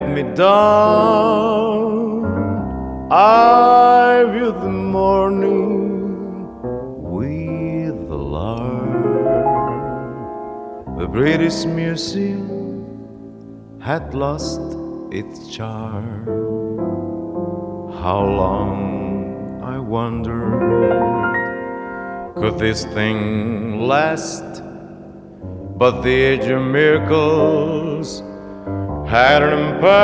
me down, I view the morning with alarm. The British Museum had lost its charm. How long, I wondered, could this thing last? But the age of miracles had an empire.